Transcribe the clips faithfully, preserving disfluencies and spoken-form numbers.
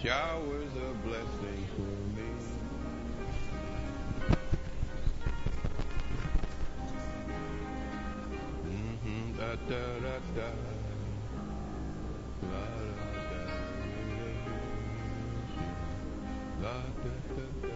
showers of blessing for me. Mm-hmm. Da, da, da, da. La, da, da, la, da, da, da.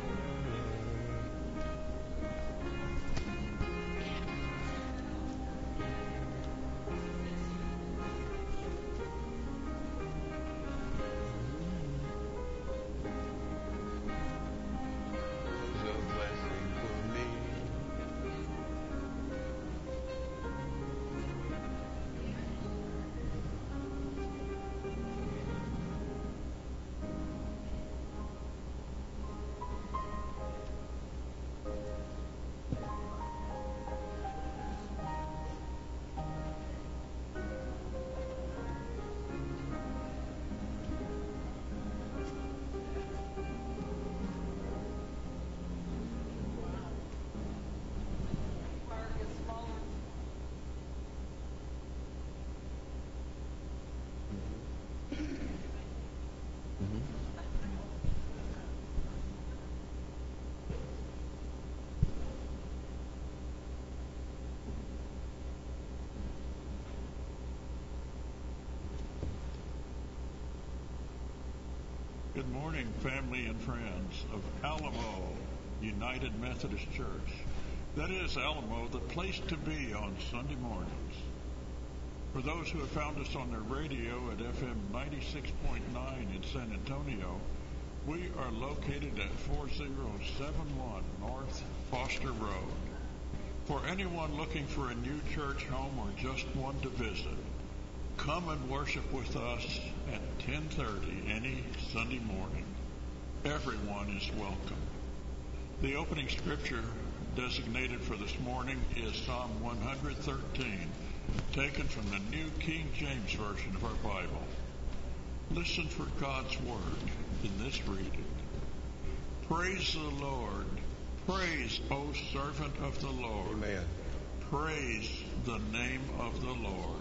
Good morning, family and friends of Alamo United Methodist Church. That is Alamo, the place to be on Sunday mornings. For those who have found us on their radio at F M ninety-six point nine in San Antonio, we are located at forty seventy-one North Foster Road. For anyone looking for a new church home or just one to visit, come and worship with us at ten thirty any Sunday morning. Everyone is welcome. The opening scripture designated for this morning is Psalm one thirteen, taken from the New King James Version of our Bible. Listen for God's word in this reading. Praise the Lord. Praise, O servant of the Lord. Amen. Praise the name of the Lord.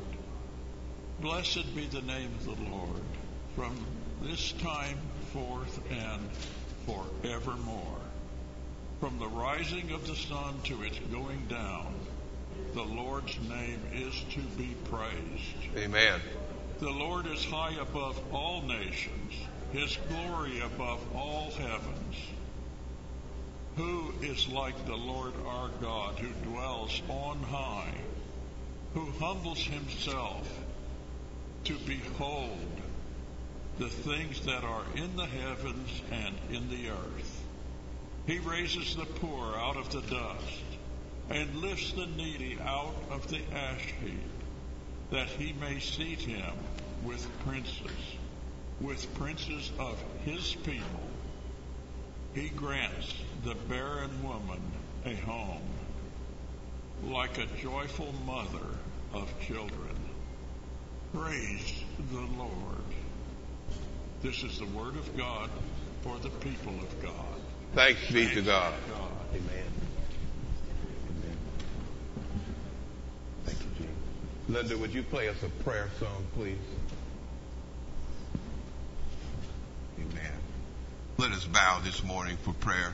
Blessed be the name of the Lord, from this time forth and forevermore. From the rising of the sun to its going down, the Lord's name is to be praised. Amen. The Lord is high above all nations, his glory above all heavens. Who is like the Lord our God, who dwells on high, who humbles himself to behold the things that are in the heavens and in the earth? He raises the poor out of the dust and lifts the needy out of the ash heap, that he may seat him with princes, with princes of his people. He grants the barren woman a home, like a joyful mother of children. Praise the Lord. This is the word of God for the people of God. Thanks be Thanks to God. God. Amen. Amen. Thank you, Jesus. Linda, would you play us a prayer song, please? Amen. Let us bow this morning for prayer.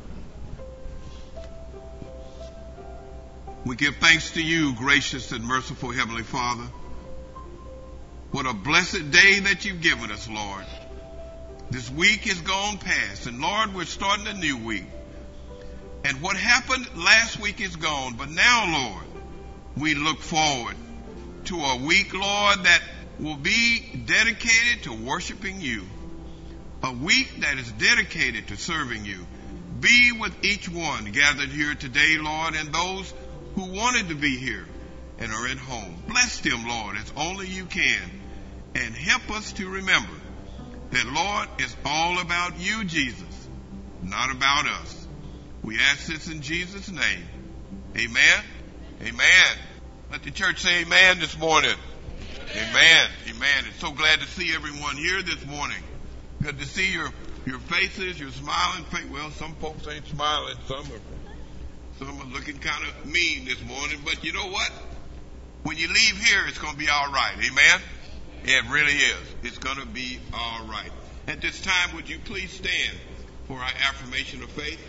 We give thanks to you, gracious and merciful Heavenly Father. What a blessed day that you've given us, Lord. This week is gone past, and Lord, we're starting a new week. And what happened last week is gone, but now, Lord, we look forward to a week, Lord, that will be dedicated to worshiping you. A week that is dedicated to serving you. Be with each one gathered here today, Lord, and those who wanted to be here and are at home. Bless them, Lord, as only you can. And help us to remember that, Lord, it's all about you, Jesus, not about us. We ask this in Jesus' name. Amen. Amen. Let the church say amen this morning. Amen. Amen. Amen. And so glad to see everyone here this morning. Good to see your, your faces, your smiling face. Well, some folks ain't smiling. Some are, some are looking kind of mean this morning. But you know what? When you leave here, it's going to be all right. Amen? It really is. It's going to be all right. At this time, would you please stand for our affirmation of faith?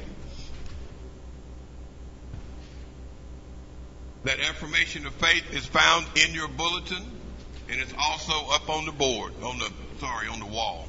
That affirmation of faith is found in your bulletin, and it's also up on the board, on the, sorry, on the wall.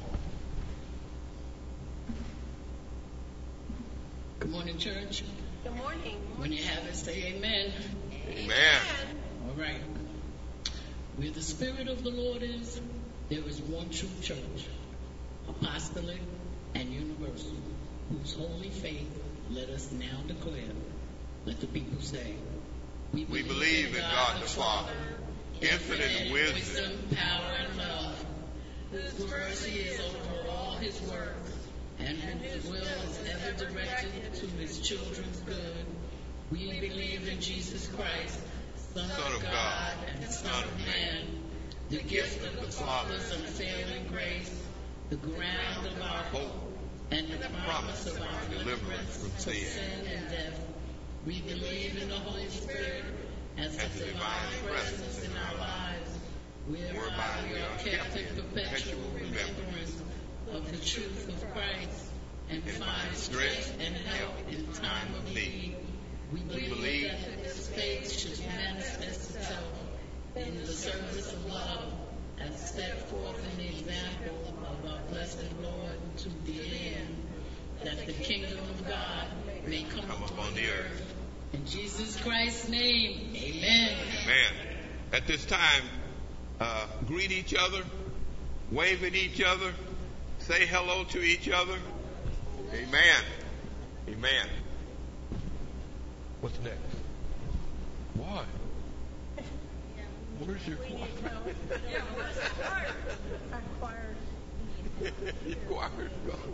Good morning, church. Good morning. When you have it, say amen. Amen. All right. Where the Spirit of the Lord is, there is one true church, apostolic and universal, whose holy faith let us now declare. Let the people say, We believe, we believe in God, God the Father, infinite in wisdom, wisdom, power, and love, whose mercy is over all his works, and whose will is ever directed to his children's good. We believe in Jesus Christ, Son, Son of God, God and Son of Man, the gift of the Father's unfailing grace, the ground of our hope, and the promise of our deliverance from sin and death. We believe in the Holy Spirit as the divine presence in our lives, whereby we are kept in perpetual remembrance of the truth of Christ and find strength and help in time of need. We believe that this faith should manifest itself in the service of love as set forth in the example of our blessed Lord to the end, that the kingdom of God may come, come upon the earth. In Jesus Christ's name, amen. Amen. At this time, uh, greet each other, wave at each other, say hello to each other. Amen. Amen. What's next? What? Where's your choir? Yeah, where's the choir? Our choir. Your choir's gone.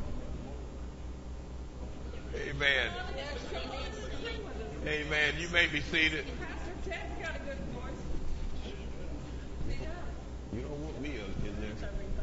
Amen. Amen. You may be seated. Pastor Ted's got a good voice. You don't want me in there.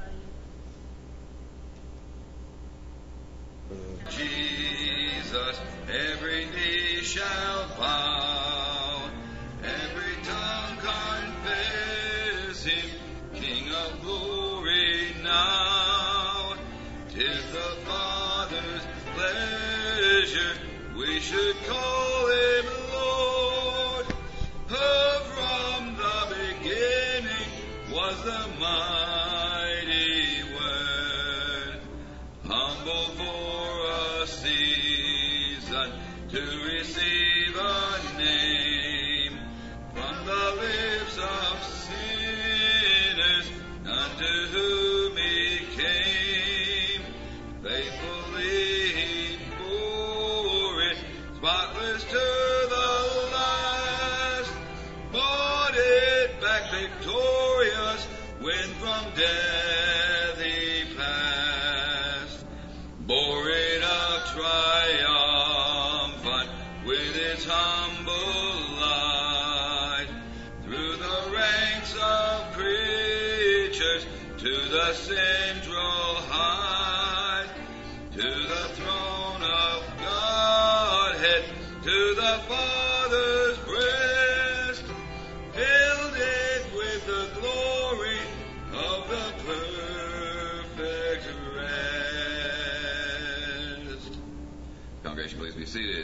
Uh, Jesus, every knee shall bow, every tongue confess him, King of glory now. 'Tis the Father's pleasure we should call him Lord. For from the beginning was the mighty Word, humble for a season to receive a name from the lips of sinners unto whom he came. Faithfully he bore it, spotless to the last, bought it back victorious when from death he passed. Bore it up triumphant with its humble light, through the ranks of creatures to the central height, to the throne of Godhead, to the Father's breast, filled it with the glory of the perfect rest. Congregation, please be seated.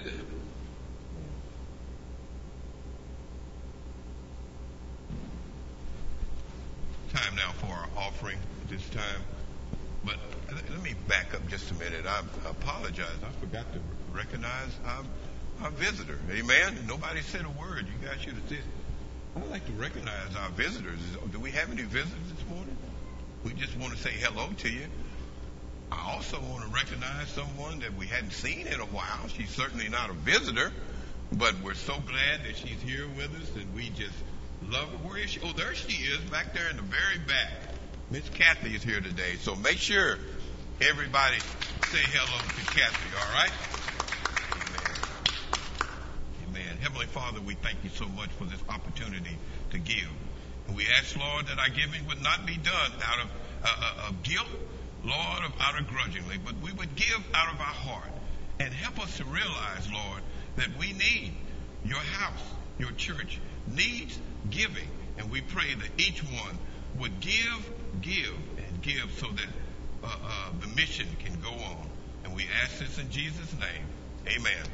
Time now for our offering at this time. But let me back up just a minute. I apologize. I forgot to recognize our, our visitor. Amen. Nobody said a word. You guys should have said. I'd like to recognize our visitors. Do we have any visitors this morning? We just want to say hello to you. I also want to recognize someone that we hadn't seen in a while. She's certainly not a visitor, but we're so glad that she's here with us, and we just love her. Where is she? Oh, there she is, back there in the very back. Miss Kathy is here today, so make sure everybody say hello to Kathy, all right? Amen. Amen. Heavenly Father, we thank you so much for this opportunity to give. And we ask, Lord, that our giving would not be done out of, uh, of guilt, Lord, of out of grudgingly, but we would give out of our heart. And help us to realize, Lord, that we need your house, your church needs giving. And we pray that each one would give, give, and give so that uh, uh, the mission can go on. And we ask this in Jesus' name. Amen.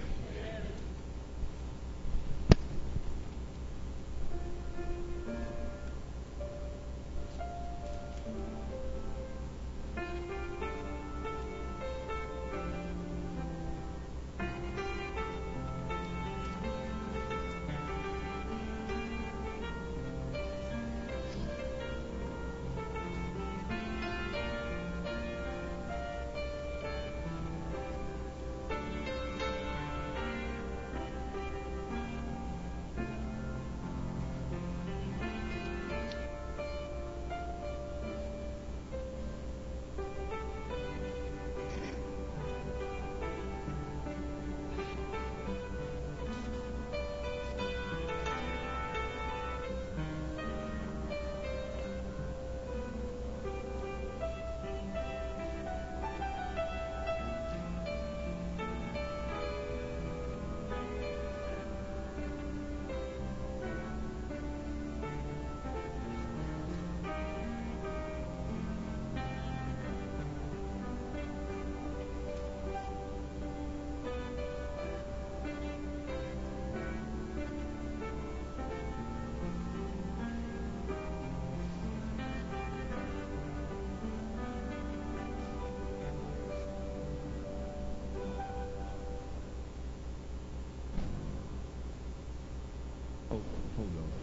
Oh, hold on.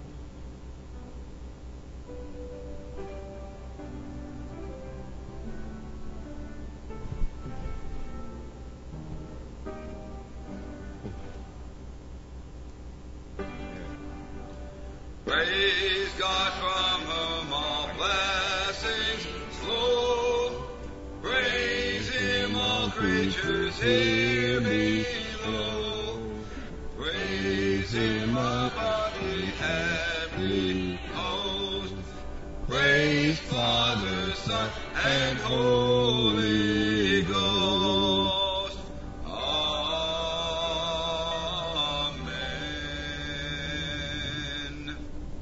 Praise God from whom all blessings flow. Praise Him, all creatures here below. Praise Him above the heavenly host. Praise Father, Son, and Holy Ghost. Amen.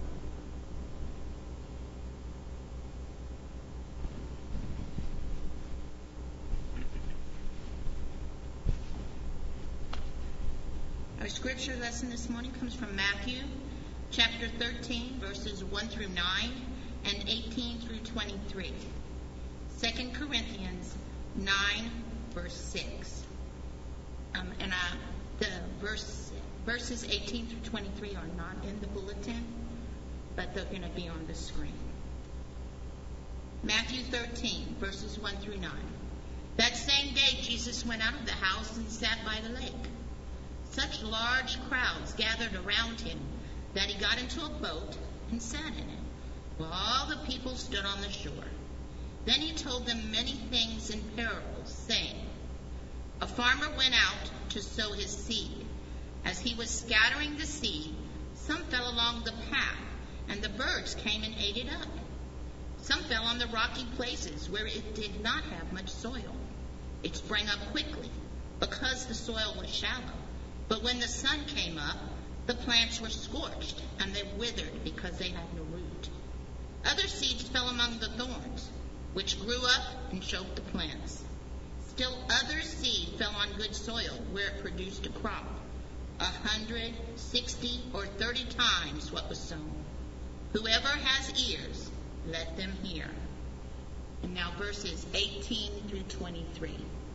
Our scripture lesson this morning comes from Matthew chapter thirteen, verses one through nine and eighteen through twenty-three. Second Corinthians nine, verse six. Um, and uh, the verse, verses eighteen through twenty-three are not in the bulletin, but they're going to be on the screen. Matthew thirteen, verses one through nine. That same day Jesus went out of the house and sat by the lake. Such large crowds gathered around him that he got into a boat and sat in it, while all the people stood on the shore. Then he told them many things in parables, saying, a farmer went out to sow his seed. As he was scattering the seed, some fell along the path, and the birds came and ate it up. Some fell on the rocky places where it did not have much soil. It sprang up quickly, because the soil was shallow. But when the sun came up, the plants were scorched, and they withered because they had no root. Other seeds fell among the thorns, which grew up and choked the plants. Still other seed fell on good soil, where it produced a crop, a hundred, sixty, or thirty times what was sown. Whoever has ears, let them hear. And now verses eighteen through twenty-three.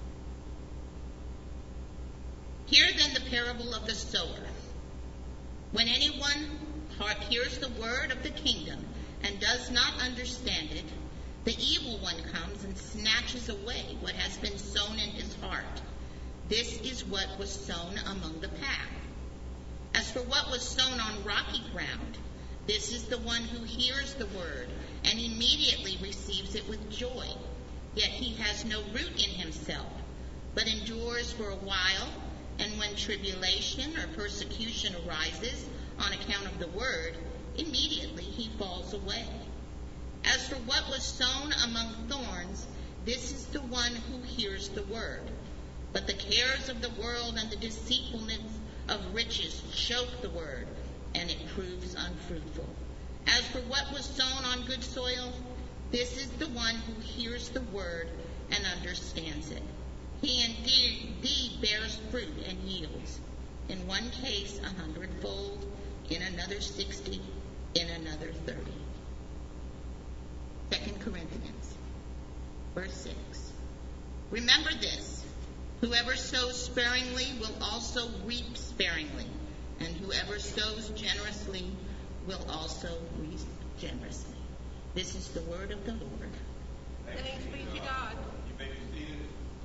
Hear then the parable of the sower. When anyone hears the word of the kingdom and does not understand it, the evil one comes and snatches away what has been sown in his heart. This is what was sown among the path. As for what was sown on rocky ground, this is the one who hears the word and immediately receives it with joy. Yet he has no root in himself, but endures for a while. And when tribulation or persecution arises on account of the word, immediately he falls away. As for what was sown among thorns, this is the one who hears the word. But the cares of the world and the deceitfulness of riches choke the word, and it proves unfruitful. As for what was sown on good soil, This is the one who hears the word and understands it. He indeed, indeed bears fruit and yields. In one case a hundredfold, in another sixty, in another thirty. Second Corinthians, verse six. Remember this, whoever sows sparingly will also reap sparingly, and whoever sows generously will also reap generously. This is the word of the Lord. Thanks be to God. You may be seated.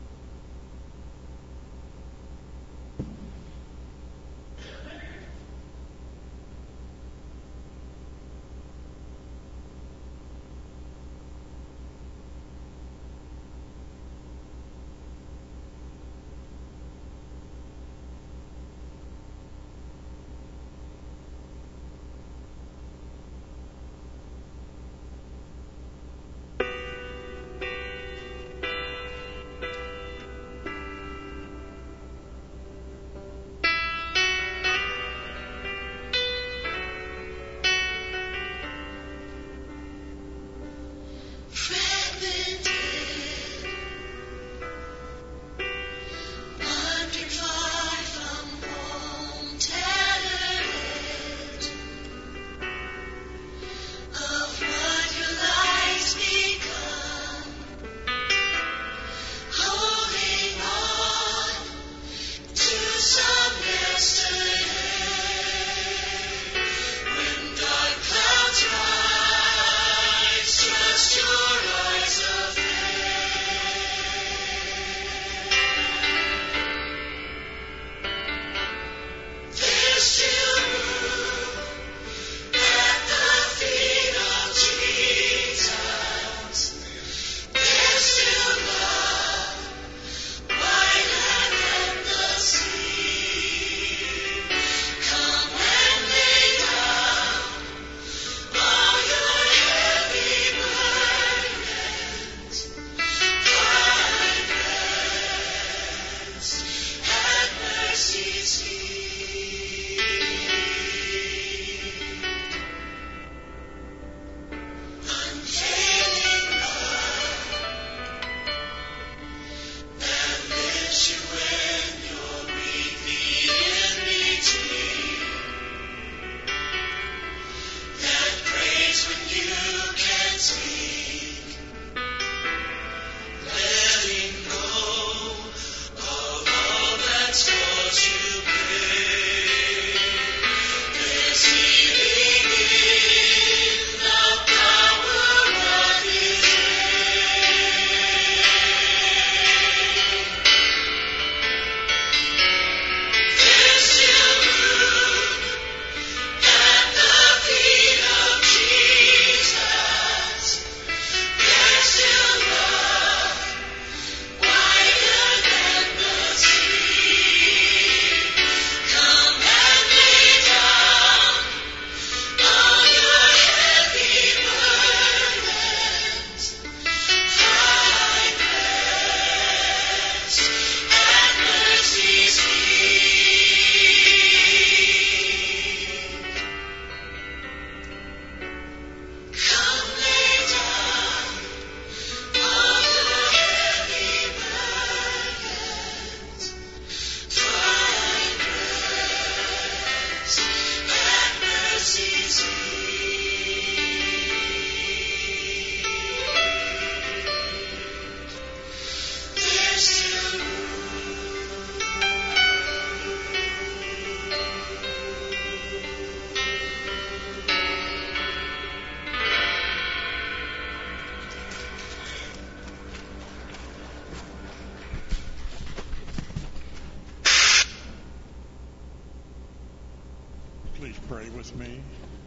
Please pray with me.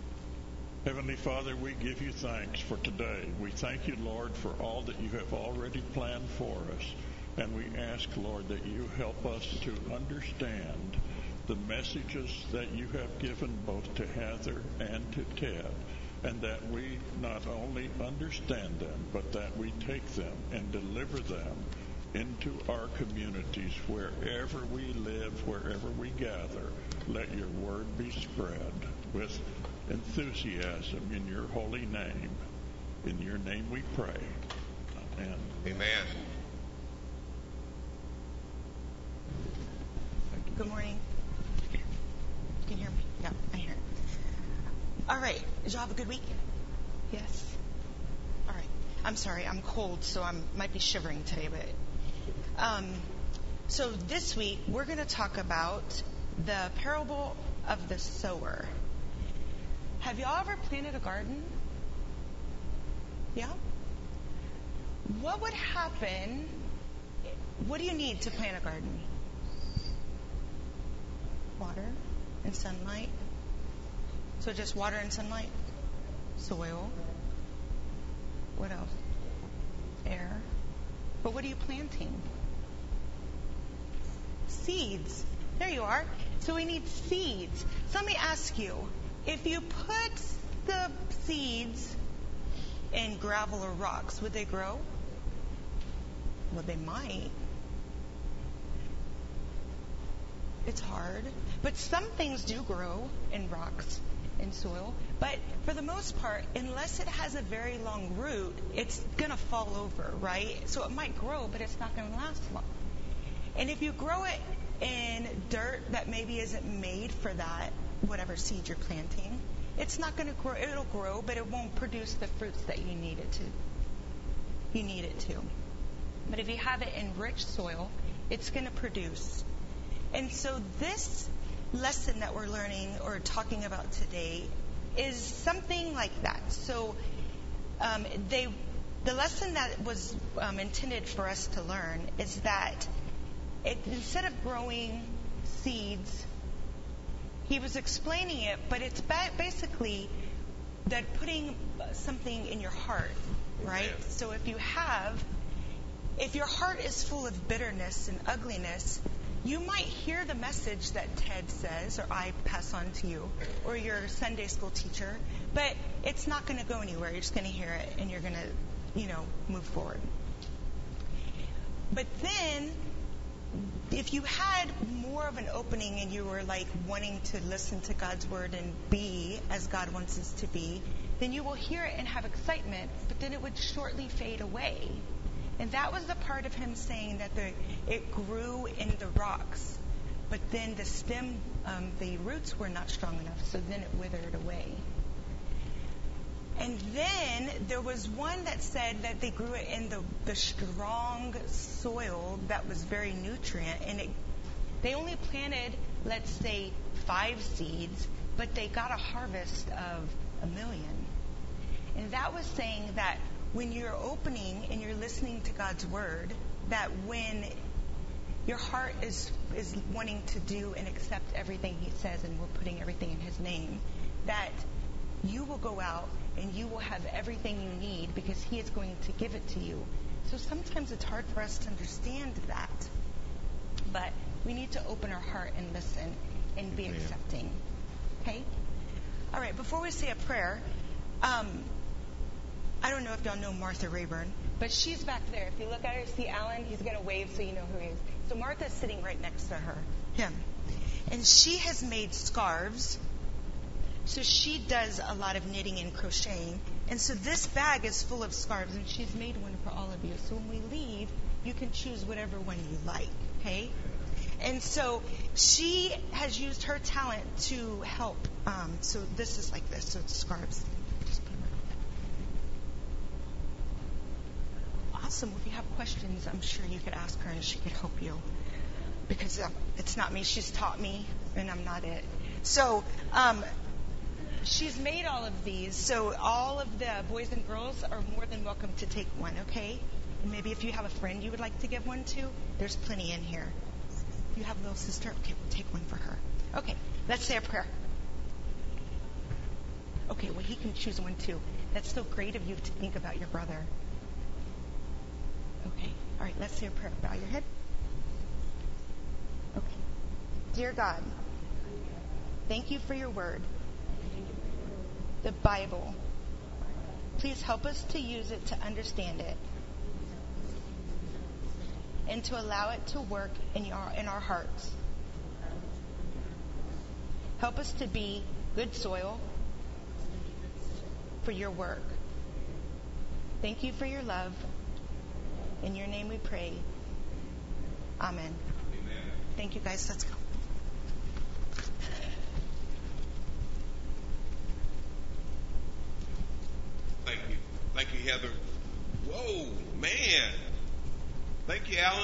Heavenly Father, we give you thanks for today. We thank you, Lord, for all that you have already planned for us. And we ask, Lord, that you help us to understand the messages that you have given both to Heather and to Ted, and that we not only understand them, but that we take them and deliver them into our communities wherever we live, wherever we gather. Let your word be spread with enthusiasm in your holy name. In your name we pray. Amen. Amen. Good morning. Can you hear me? Yeah, I hear it. All right. Did y'all have a good week? Yes. All right. I'm sorry. I'm cold, so I might be shivering today. But um, so this week we're going to talk about the parable of the sower. Have y'all ever planted a garden? Yeah. What would happen? What do you need to plant a garden? Water and sunlight. So just water and sunlight. Soil. What else? Air. But what are you planting? Seeds. There you are. So we need seeds. So let me ask you, if you put the seeds in gravel or rocks, would they grow? Well, they might. It's hard. But some things do grow in rocks, in soil. But for the most part, unless it has a very long root, it's going to fall over, right? So it might grow, but it's not going to last long. And if you grow it in dirt that maybe isn't made for that, whatever seed you're planting, it's not going to grow. It'll grow, but it won't produce the fruits that you need it to. You need it to. But if you have it in rich soil, it's going to produce. And so this lesson that we're learning or talking about today is something like that. So um, they, the lesson that was um, intended for us to learn is that it, instead of growing seeds, he was explaining it, but it's ba- basically that putting something in your heart, right? So if you have, if your heart is full of bitterness and ugliness, you might hear the message that Ted says, or I pass on to you, or your Sunday school teacher, but it's not going to go anywhere. You're just going to hear it, and you're going to, you know, move forward. But then, if you had more of an opening and you were like wanting to listen to God's word and be as God wants us to be, then you will hear it and have excitement, but then it would shortly fade away. And that was the part of him saying that the, it grew in the rocks, but then the stem, um, the roots were not strong enough, so then it withered away. And then there was one that said that they grew it in the, the strong soil that was very nutrient, and it, they only planted, let's say, five seeds, but they got a harvest of a million. And that was saying that when you're opening and you're listening to God's word, that when your heart is is wanting to do and accept everything he says, and we're putting everything in his name, that you will go out and you will have everything you need because he is going to give it to you. So sometimes it's hard for us to understand that. But we need to open our heart and listen and be accepting. Okay? All right, before we say a prayer, um, I don't know if y'all know Martha Rayburn, but she's back there. If you look at her, see Alan, he's going to wave so you know who he is. So Martha's sitting right next to her, him. And she has made scarves. So she does a lot of knitting and crocheting. And so this bag is full of scarves, and she's made one for all of you. So when we leave, you can choose whatever one you like, okay? And so she has used her talent to help. Um, so this is like this. So it's scarves. Just put them right. Awesome. If you have questions, I'm sure you could ask her, and she could help you. Because uh, it's not me. She's taught me, and I'm not it. So um, she's made all of these. So all of the boys and girls are more than welcome to take one, okay? And maybe if you have a friend you would like to give one to, there's plenty in here. You have a little sister? Okay, we'll take one for her. Okay, let's say a prayer. Okay, well, he can choose one too. That's so great of you to think about your brother. Okay, all right, let's say a prayer. Bow your head. Okay. Dear God, thank you for your word, the Bible. Please help us to use it to understand it and to allow it to work in our, in our hearts. Help us to be good soil for your work. Thank you for your love. In your name we pray. Amen. Amen. Thank you, guys. Let's go. Thank you. Thank you, Heather. Whoa, man. Thank you, Alan.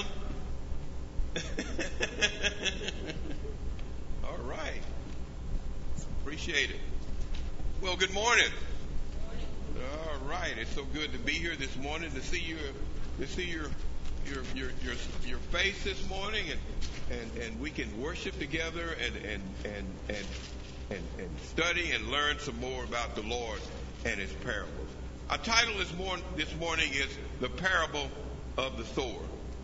All right. Appreciate it. Well, good morning. All right. It's so good to be here this morning, to see your to see your your your your, your face this morning, and, and, and we can worship together and and, and and and and study and learn some more about the Lord and his parables. Our title this morning this morning is The Parable of the Sower.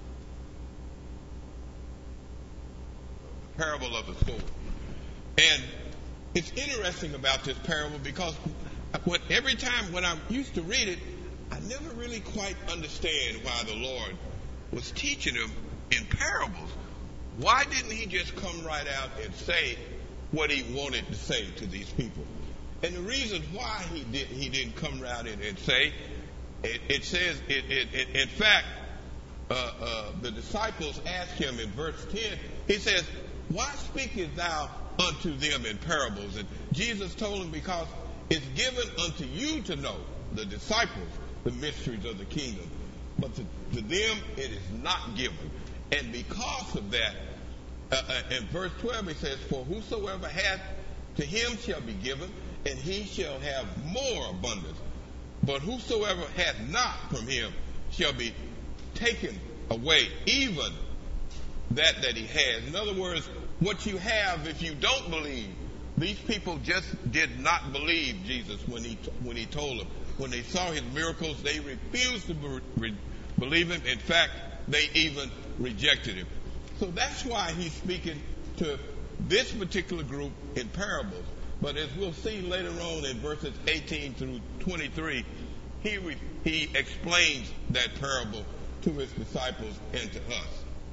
The parable of the sower. And it's interesting about this parable because what, every time when I used to read it, I never really quite understand why the Lord was teaching them in parables. Why didn't he just come right out and say what he wanted to say to these people? And the reason why he did he didn't come right in and say, it, it says, it, it, it, in fact, uh, uh, the disciples asked him in verse ten, he says, why speakest thou unto them in parables? And Jesus told him, because it's given unto you to know, the disciples, the mysteries of the kingdom. But to, to them it is not given. And because of that, uh, uh, in verse twelve it says, for whosoever hath, to him shall be given, and he shall have more abundance. But whosoever hath not, from him shall be taken away, even that that he has. In other words, what you have if you don't believe. These people just did not believe Jesus when he when he told them. When they saw his miracles, they refused to be, re, believe him. In fact, they even rejected him. So that's why he's speaking to this particular group in parables. But as we'll see later on in verses eighteen through twenty-three, he re, he explains that parable to his disciples and to us.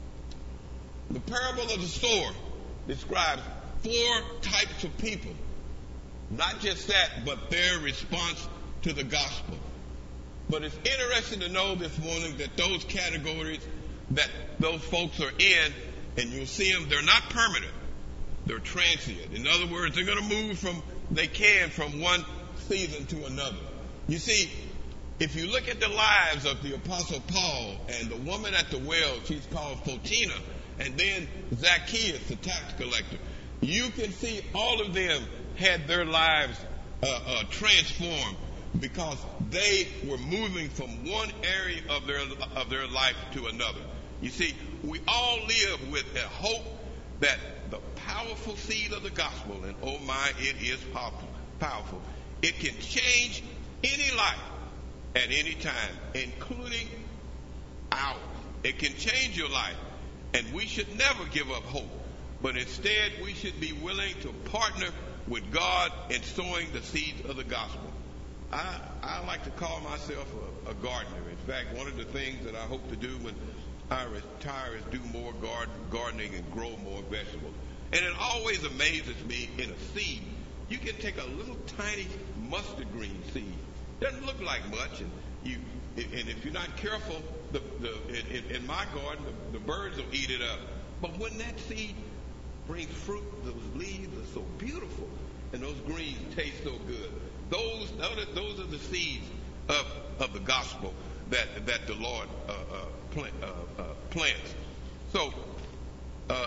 The parable of the sower describes four types of people. Not just that, but their response to the gospel. But it's interesting to know this morning that those categories that those folks are in, and you'll see them, they're not permanent. They're transient. In other words, they're going to move from, they can, from one season to another. You see, if you look at the lives of the Apostle Paul and the woman at the well, she's called Photina, and then Zacchaeus, the tax collector, you can see all of them had their lives uh, uh, transformed because they were moving from one area of their of their life to another. You see, we all live with a hope that the powerful seed of the gospel, and oh my, it is powerful, powerful. It can change any life at any time, including ours. It can change your life. And we should never give up hope, but instead we should be willing to partner with God in sowing the seeds of the gospel. I, I like to call myself a, a gardener. In fact, one of the things that I hope to do when I retire is do more garden, gardening and grow more vegetables. And it always amazes me in a seed. You can take a little tiny mustard green seed. Doesn't look like much, and you and if you're not careful, the, the in, in my garden, the, the birds will eat it up. But when that seed brings fruit, those leaves are so beautiful, and those greens taste so good. Those those are the seeds of of the gospel that that the Lord uh, uh, plant, uh, uh, plants. So uh,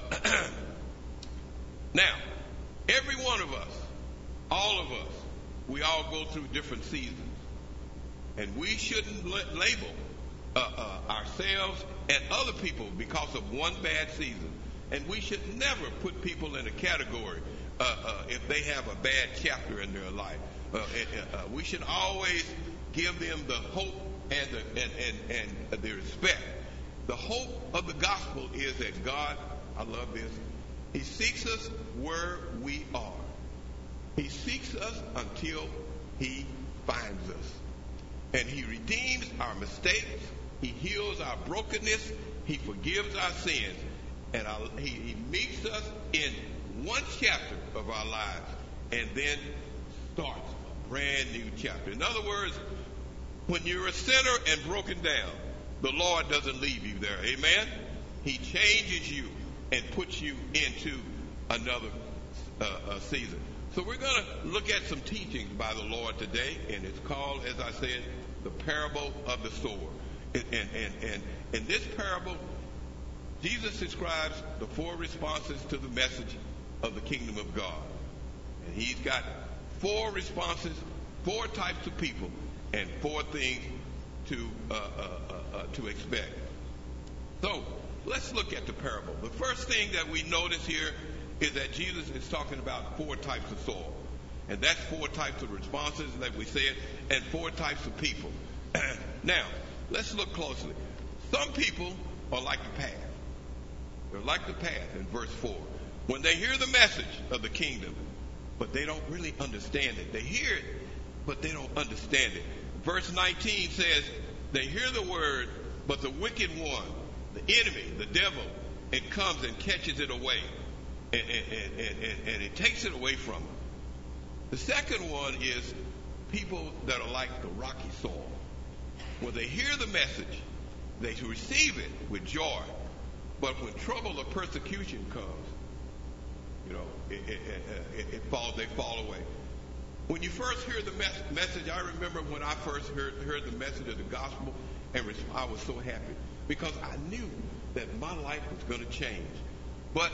now, every one of us, all of us, we all go through different seasons. And we shouldn't label uh, uh, ourselves and other people because of one bad season. And we should never put people in a category uh, uh, if they have a bad chapter in their life. Uh, and, uh, we should always give them the hope and the, and, and, and the respect. The hope of the gospel is that God, I love this, he seeks us where we are. He seeks us until he finds us. And he redeems our mistakes. He heals our brokenness. He forgives our sins. And our, he, he meets us in one chapter of our lives and then starts a brand new chapter. In other words, When you're a sinner and broken down, the Lord doesn't leave you there. Amen? He changes you and puts you into another uh, uh, season. So we're going to look at some teachings by the Lord today, and it's called, as I said, the parable of the sower. And, and, and, and in this parable, Jesus describes the four responses to the message of the kingdom of God. And he's got four responses, four types of people, and four things to uh, uh, uh, uh, to expect. So let's look at the parable. The first thing that we notice here is that Jesus is talking about four types of soil. And that's four types of responses that we said, and four types of people. Now, let's look closely. Some people are like the path. They're like the path in verse four. When they hear the message of the kingdom, but they don't really understand it. They hear it, but they don't understand it. Verse nineteen says, they hear the word, but the wicked one, the enemy, the devil, it comes and catches it away. And, and, and, and, and it takes it away from them. The second one is people that are like the rocky soil. When they hear the message, they receive it with joy. But when trouble or persecution comes, you know, it, it, it, it falls, they fall away. When you first hear the mes- message, I remember when I first heard, heard the message of the gospel, and I was so happy because I knew that my life was going to change. But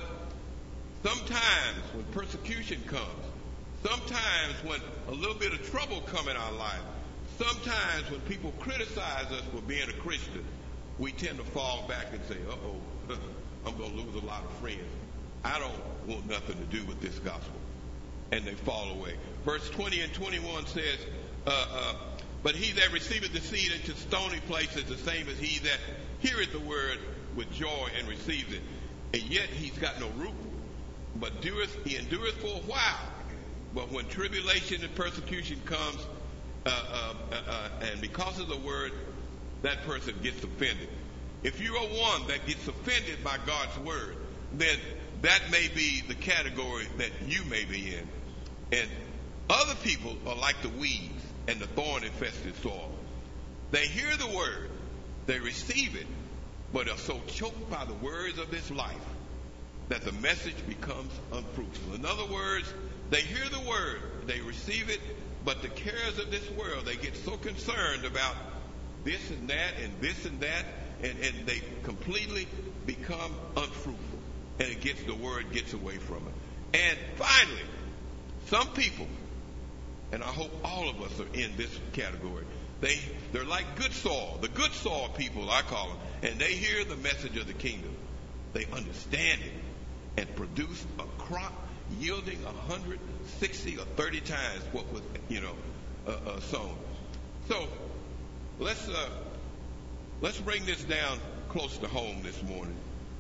sometimes when persecution comes, sometimes when a little bit of trouble comes in our life, sometimes when people criticize us for being a Christian, we tend to fall back and say, uh-oh, I'm going to lose a lot of friends. I don't want nothing to do with this gospel. And they fall away. Verse twenty and twenty-one says, uh, uh, but he that receiveth the seed into stony places, the same as he that heareth the word with joy and receives it. And yet he's got no root, but doeth, he endureth for a while. But when tribulation and persecution comes, uh, uh, uh, uh, and because of the word, that person gets offended. If you are one that gets offended by God's word, then that may be the category that you may be in. And other people are like the weeds and the thorn-infested soil. They hear the word, they receive it, but are so choked by the words of this life that the message becomes unfruitful. In other words, they hear the word, they receive it, but the cares of this world, they get so concerned about this and that and this and that, and, and they completely become unfruitful. And it gets, the word gets away from it. And finally, some people, and I hope all of us are in this category, they, they're like good soil, the good soil people, I call them, and they hear the message of the kingdom. They understand it and produce a crop yielding one hundred sixty or thirty times what was, you know, uh, uh, sown. So let's uh, let's bring this down close to home this morning.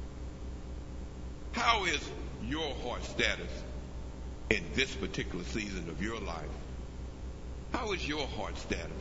How is your heart status in this particular season of your life? How is your heart status?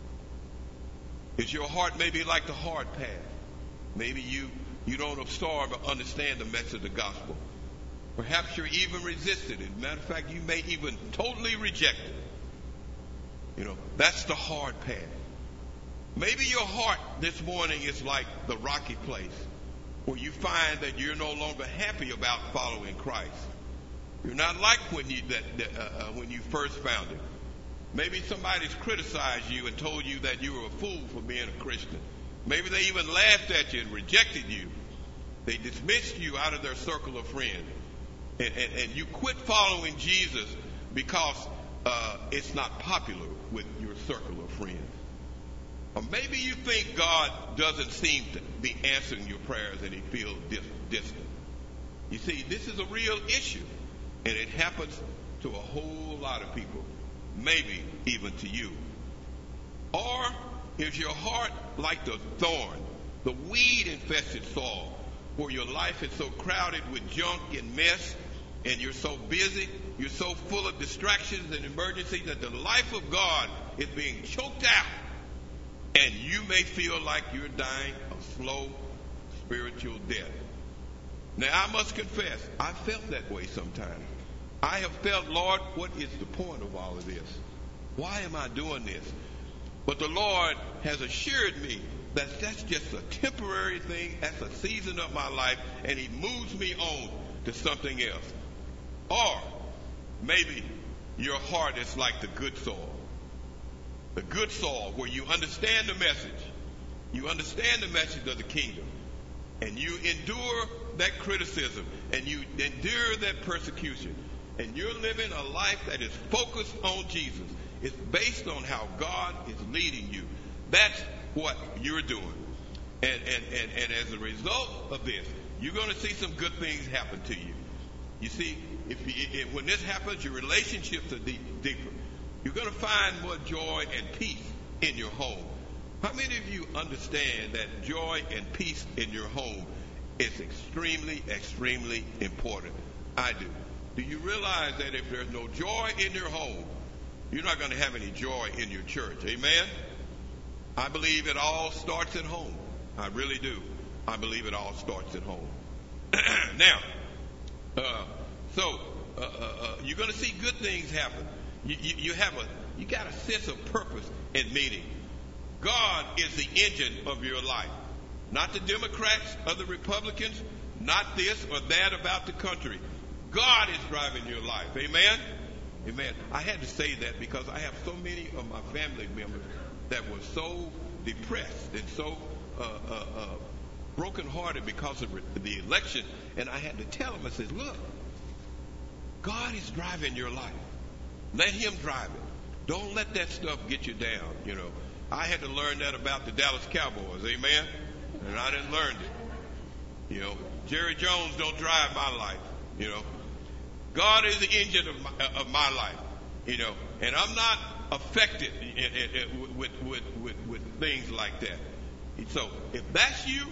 Is your heart maybe like the hard path? Maybe you, you don't absorb or understand the message of the gospel. Perhaps you're even resisted. As a matter of fact, you may even totally reject it. You know, that's the hard path. Maybe your heart this morning is like the rocky place where you find that you're no longer happy about following Christ. You're not like when you that, that uh, uh, when you first found Him. Maybe somebody's criticized you and told you that you were a fool for being a Christian. Maybe they even laughed at you and rejected you. They dismissed you out of their circle of friends. And, and, and you quit following Jesus because uh, it's not popular with your circle of friends. Or maybe you think God doesn't seem to be answering your prayers and He feels dis- distant. You see, this is a real issue. And it happens to a whole lot of people. Maybe even to you. Or is your heart like the thorn, the weed-infested soil, where your life is so crowded with junk and mess, and you're so busy, you're so full of distractions and emergencies that the life of God is being choked out, and you may feel like you're dying a slow spiritual death. Now, I must confess, I felt that way sometimes. I have felt, Lord, what is the point of all of this? Why am I doing this? But the Lord has assured me that that's just a temporary thing. That's a season of my life, and he moves me on to something else. Or maybe your heart is like the good soil. The good soil where you understand the message. You understand the message of the kingdom. And you endure that criticism. And you endure that persecution. And you're living a life that is focused on Jesus. It's based on how God is leading you. That's what you're doing. And, and, and, and as a result of this, you're going to see some good things happen to you. You see, if, you, if when this happens, your relationships are deep, deeper. You're going to find more joy and peace in your home. How many of you understand that joy and peace in your home is extremely, extremely important? I do. Do you realize that if there's no joy in your home, you're not going to have any joy in your church? Amen? I believe it all starts at home. I really do. I believe it all starts at home. Now, uh, so uh, uh, uh, you're going to see good things happen. You, you, you have a, you got a sense of purpose and meaning. God is the engine of your life, not the Democrats or the Republicans, not this or that about the country. God is driving your life. Amen? Amen. I had to say that because I have so many of my family members that were so depressed and so uh, uh, uh, brokenhearted because of the election, and I had to tell them, I said, look, God is driving your life. Let him drive it. Don't let that stuff get you down, you know. I had to learn that about the Dallas Cowboys, amen? And I didn't learn it. You know, Jerry Jones don't drive my life, you know. God is the engine of my, of my life, you know, and I'm not affected in, in, in, with, with, with, with things like that. So if that's you,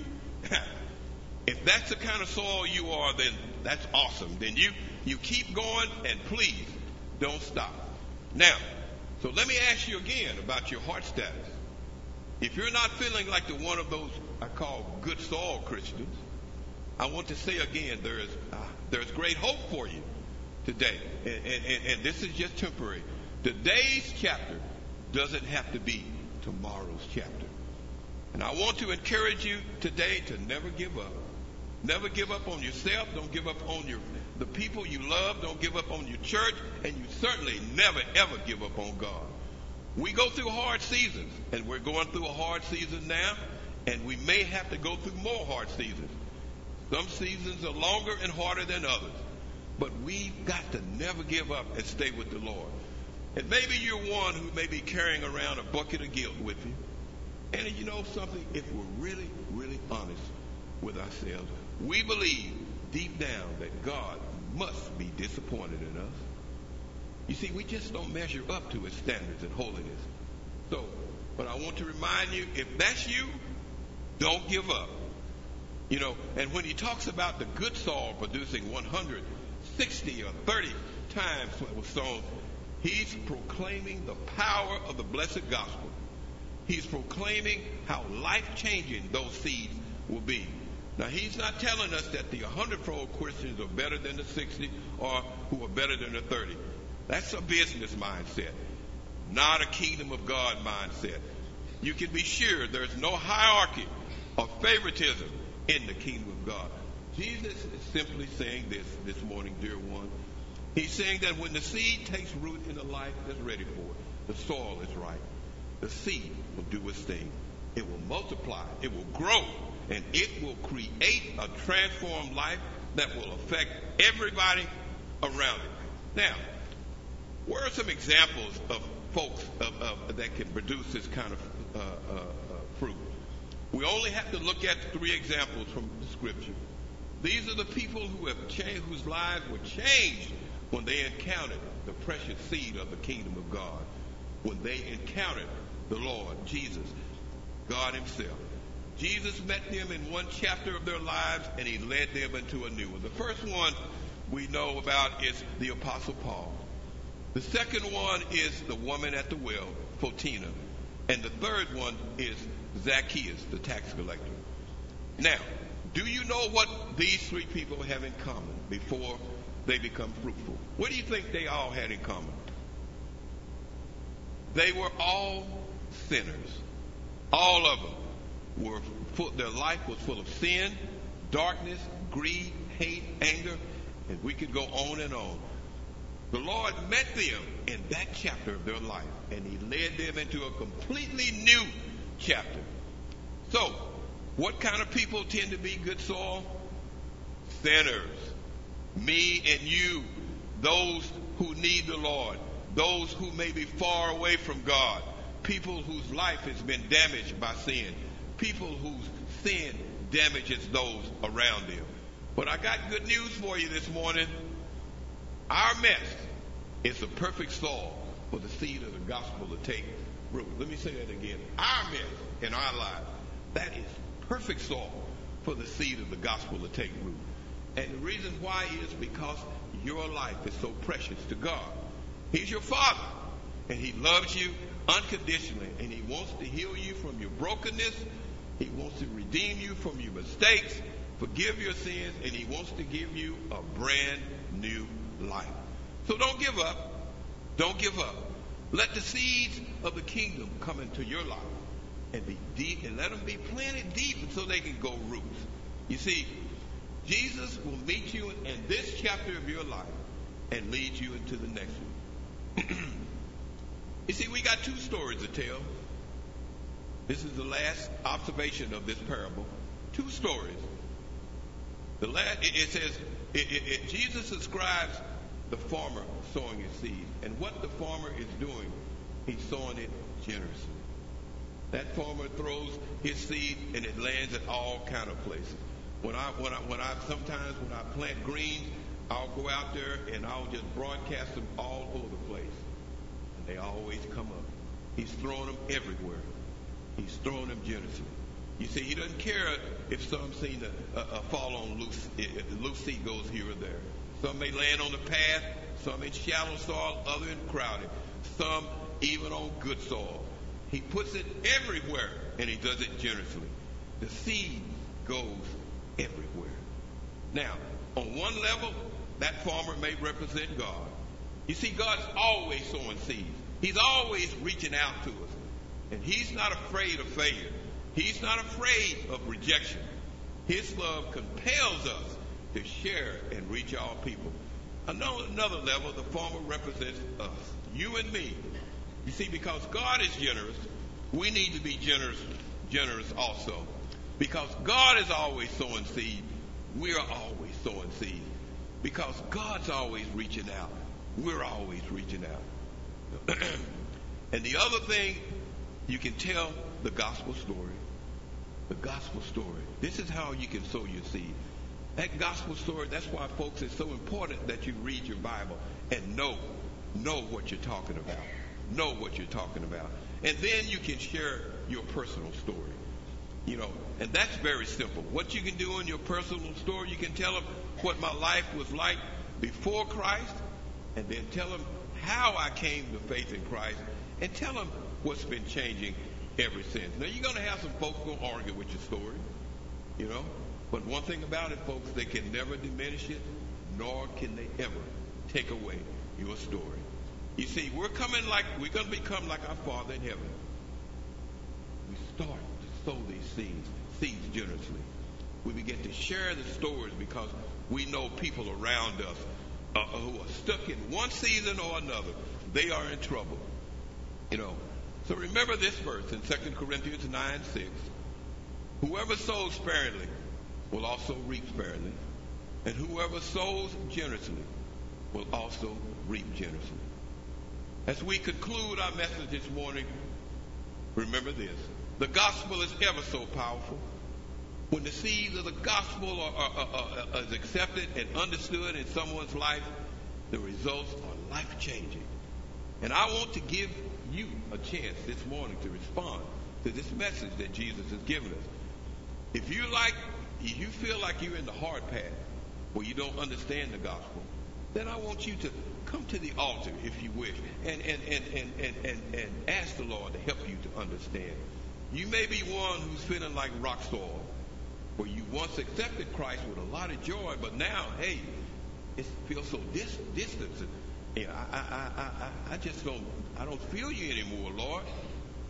if that's the kind of soil you are, then that's awesome. Then you, you keep going, and please don't stop. Now, so let me ask you again about your heart status. If you're not feeling like the one of those I call good soil Christians, I want to say again, there is uh, there's great hope for you today. And, and, and this is just temporary. Today's chapter doesn't have to be tomorrow's chapter. And I want to encourage you today to never give up. Never give up on yourself. Don't give up on your the people you love. Don't give up on your church. And you certainly never, ever give up on God. We go through hard seasons, and we're going through a hard season now, and we may have to go through more hard seasons. Some seasons are longer and harder than others. But we've got to never give up and stay with the Lord. And maybe you're one who may be carrying around a bucket of guilt with you. And you know something? If we're really, really honest with ourselves, we believe deep down that God must be disappointed in us. You see, we just don't measure up to his standards and holiness. So, but I want to remind you, if that's you, don't give up. You know, and when he talks about the good soil producing one hundred sixty or thirty times what was sown, he's proclaiming the power of the blessed gospel. He's proclaiming how life-changing those seeds will be. Now, he's not telling us that the hundredfold Christians are better than the sixty or who are better than the thirty. That's a business mindset, not a kingdom of God mindset. You can be sure there's no hierarchy or favoritism in the kingdom of God. Jesus is simply saying this this morning, dear one. He's saying that when the seed takes root in a life that's ready for it, the soil is right. The seed will do its thing. It will multiply. It will grow. And it will create a transformed life that will affect everybody around it. Now, where are some examples of folks of, of, that can produce this kind of uh, uh, uh, fruit? We only have to look at three examples from the scripture. These are the people who have changed, whose lives were changed when they encountered the precious seed of the kingdom of God. When they encountered the Lord, Jesus, God himself. Jesus met them in one chapter of their lives, and he led them into a new one. The first one we know about is the Apostle Paul. The second one is the woman at the well, Photina. And the third one is Zacchaeus, the tax collector. Now, do you know what these three people have in common before they become fruitful? What do you think they all had in common? They were all sinners. All of them were full, their life was full of sin, darkness, greed, hate, anger, and we could go on and on. The Lord met them in that chapter of their life, and he led them into a completely new chapter. So, what kind of people tend to be good soil? Sinners. Me and you, those who need the Lord, those who may be far away from God, people whose life has been damaged by sin, people whose sin damages those around them. But I got good news for you this morning. Our mess is the perfect soil for the seed of the gospel to take root. Let me say that again. Our mess in our lives, that is perfect soil for the seed of the gospel to take root. And the reason why is because your life is so precious to God. He's your Father, and he loves you unconditionally, and he wants to heal you from your brokenness. He wants to redeem you from your mistakes, forgive your sins, and he wants to give you a brand new life. So don't give up. Don't give up. Let the seeds of the kingdom come into your life and be deep, and let them be planted deep so they can go roots. You see, Jesus will meet you in this chapter of your life and lead you into the next one. You see, we got two stories to tell. This is the last observation of this parable. Two stories. The last, it, it says, it, it, it, Jesus describes the farmer sowing his seed. And what the farmer is doing, he's sowing it generously. That farmer throws his seed and it lands at all kind of places. When I, when I, when I, sometimes when I plant greens, I'll go out there and I'll just broadcast them all over the place. And they always come up. He's throwing them everywhere. He's throwing them generously. You see, he doesn't care if some seed a, a, a fall on loose, it, loose seed goes here or there. Some may land on the path, some in shallow soil, other in crowded, some even on good soil. He puts it everywhere, and he does it generously. The seed goes everywhere. Now, on one level, that farmer may represent God. You see, God's always sowing seeds. He's always reaching out to us. And he's not afraid of failure. He's not afraid of rejection. His love compels us to share and reach all people. Another, another level, the farmer represents us, you and me. You see, because God is generous, we need to be generous, generous also. Because God is always sowing seed, we're always sowing seed. Because God's always reaching out, we're always reaching out. And the other thing, you can tell the gospel story. The gospel story. This is how you can sow your seed. That gospel story, that's why, folks, it's so important that you read your Bible and know, know what you're talking about. Know what you're talking about. And then you can share your personal story. You know, and that's very simple. What you can do in your personal story, you can tell them what my life was like before Christ, and then tell them how I came to faith in Christ, and tell them what's been changing ever since. Now, you're going to have some folks going to argue with your story, you know. But one thing about it, folks, they can never diminish it, nor can they ever take away your story. You see, we're coming like, we're going to become like our Father in heaven. We start to sow these seeds, seeds generously. We begin to share the stories because we know people around us uh, who are stuck in one season or another. They are in trouble, you know. So remember this verse in Second Corinthians nine six. Whoever sows sparingly will also reap sparingly, and whoever sows generously will also reap generously. As we conclude our message this morning, remember this. The gospel is ever so powerful. When the seeds of the gospel are, are, are, are, are accepted and understood in someone's life, the results are life-changing. And I want to give you a chance this morning to respond to this message that Jesus has given us. If you like, if you feel like you're in the hard path where you don't understand the gospel, then I want you to come to the altar if you wish and, and, and, and, and, and, and ask the Lord to help you to understand. You may be one who's feeling like rock soil, where you once accepted Christ with a lot of joy, but now, hey, it feels so dis- distant. You know, I, I, I, I, I just don't, I don't feel you anymore, Lord.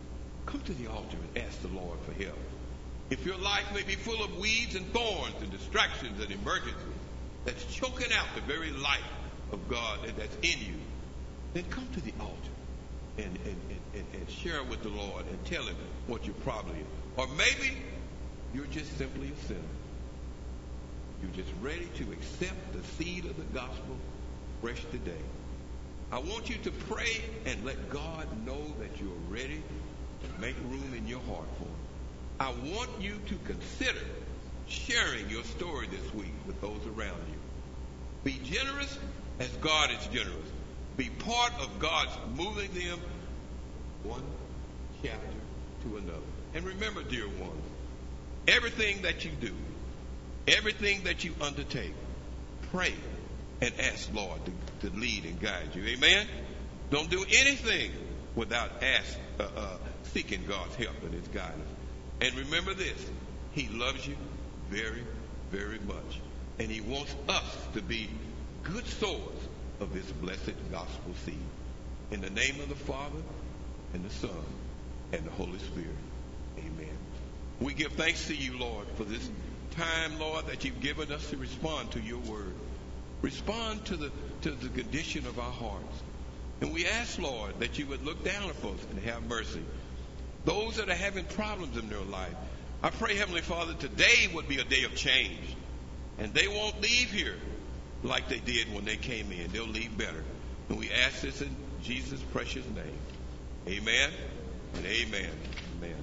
come to the altar and ask the Lord for help. If your life may be full of weeds and thorns and distractions and emergencies that's choking out the very life of God that's in you, then come to the altar and, and, and, and share with the Lord and tell him what your problem is. Or maybe you're just simply a sinner. You're just ready to accept the seed of the gospel fresh today. I want you to pray and let God know that you're ready to make room in your heart for him. I want you to consider sharing your story this week with those around you. Be generous as God is generous. Be part of God's moving them one chapter to another. And remember, dear ones, everything that you do, everything that you undertake, pray and ask Lord to, to lead and guide you. Amen? Don't do anything without ask, uh, uh, seeking God's help and his guidance. And remember this, he loves you very, very much. And he wants us to be good stewards of this blessed gospel seed. In the name of the Father, and the Son, and the Holy Spirit. Amen. We give thanks to you, Lord, for this time, Lord, that you've given us to respond to your word. Respond to the to the condition of our hearts. And we ask, Lord, that you would look down upon us and have mercy. Those that are having problems in their life, I pray, Heavenly Father, today would be a day of change. And they won't leave here like they did when they came in. They'll leave better. And we ask this in Jesus' precious name. Amen and amen. Amen.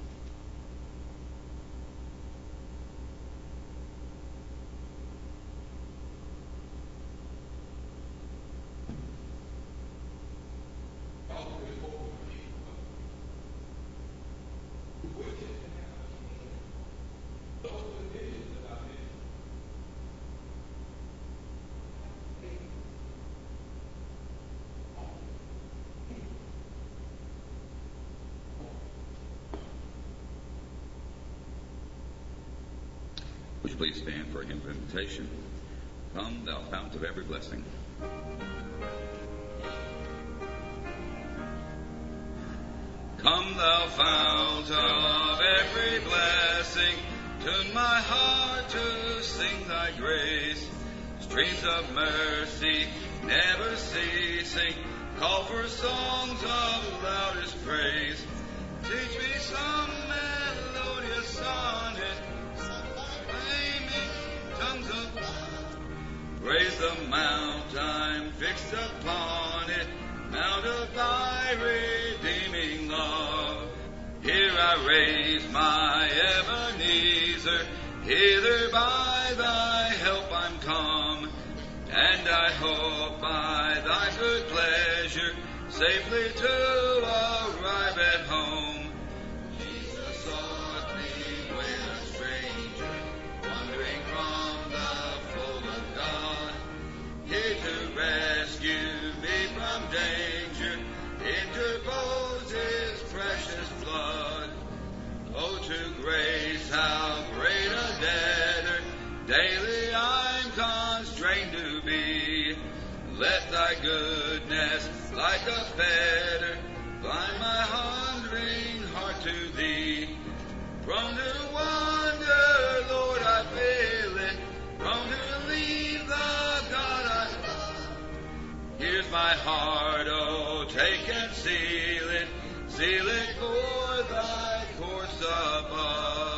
Would you please stand for a hymn of invitation? Come, thou fount of every blessing. Come, thou fount of every blessing, tune my heart to sing thy grace. Streams of mercy, never ceasing, call for songs of loudest praise. Teach me some melodious sonnet, tongues of praise the mount I'm fixed upon it, mount of thy redeeming love. Here I raise my Ebenezer, hither by thy help I'm come, and I hope by thy good pleasure safely to arrive at home. Jesus sought me when a stranger, wandering from the fold of God, here to rescue me from danger, interpose his precious blood. Oh, to grace how great a debtor daily I'm constrained to be. Let thy goodness like a fetter bind my wandering heart to thee. Prone to wander, Lord, I feel it. Prone to leave the God I love. Here's my heart, oh, take and seal it. Seal it for thy course above.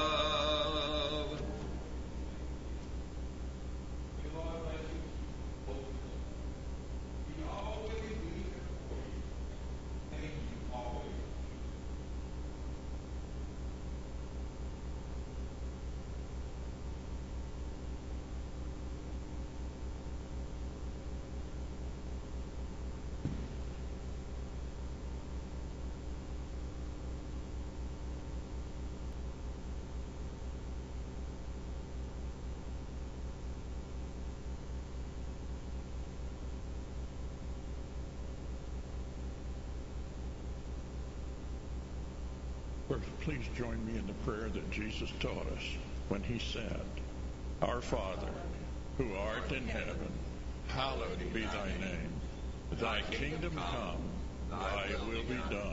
First, please join me in the prayer that Jesus taught us when he said, Our Father, who art in heaven, hallowed be thy name. Thy kingdom come, thy will be done,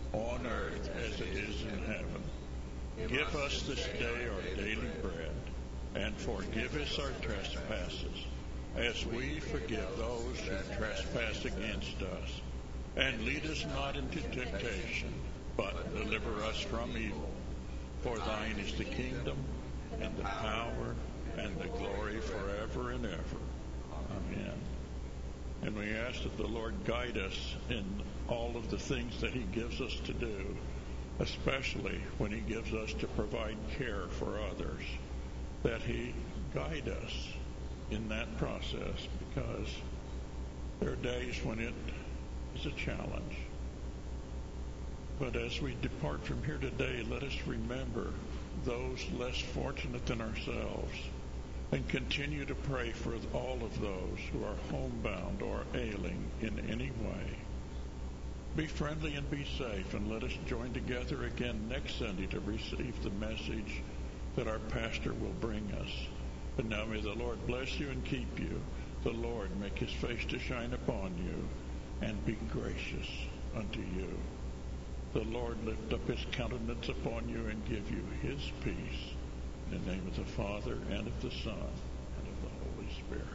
on earth as it is in heaven. Give us this day our daily bread, and forgive us our trespasses, as we forgive those who trespass against us. And lead us not into temptation, but deliver us from evil. For thine is the kingdom, and the power, and the glory forever and ever. Amen. And we ask that the Lord guide us in all of the things that he gives us to do, especially when he gives us to provide care for others, that he guide us in that process, because there are days when it is a challenge. But as we depart from here today, let us remember those less fortunate than ourselves, and continue to pray for all of those who are homebound or ailing in any way. Be friendly and be safe, and let us join together again next Sunday to receive the message that our pastor will bring us. And now may the Lord bless you and keep you. The Lord make his face to shine upon you and be gracious unto you. The Lord lift up his countenance upon you and give you his peace. In the name of the Father, and of the Son, and of the Holy Spirit.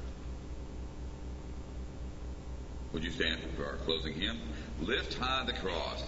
Would you stand for our closing hymn? Lift high the cross.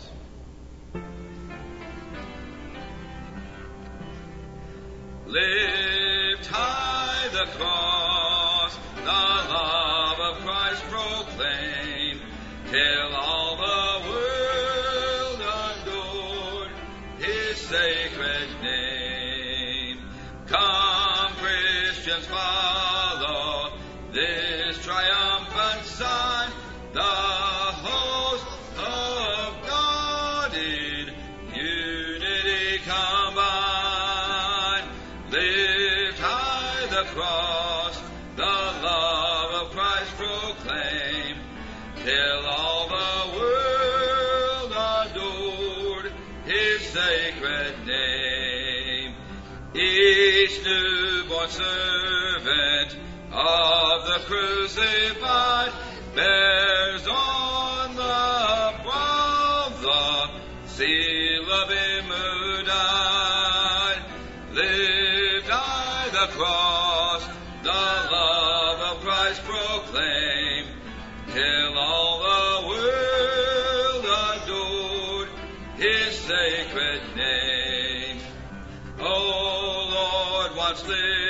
Lift high the cross, the love of Christ proclaim, till all the world adore his sacred name. Come, Christians, follow this triumphant sign, the host of God in unity combined. Lift high the cross, the love of Christ proclaim, till all the world adored his sacred name. Each newborn servant of the crucified bears on the brow the seal of him who died. Lift high the cross, the love of Christ proclaim, till all the world adored his sacred name. O Lord, once lived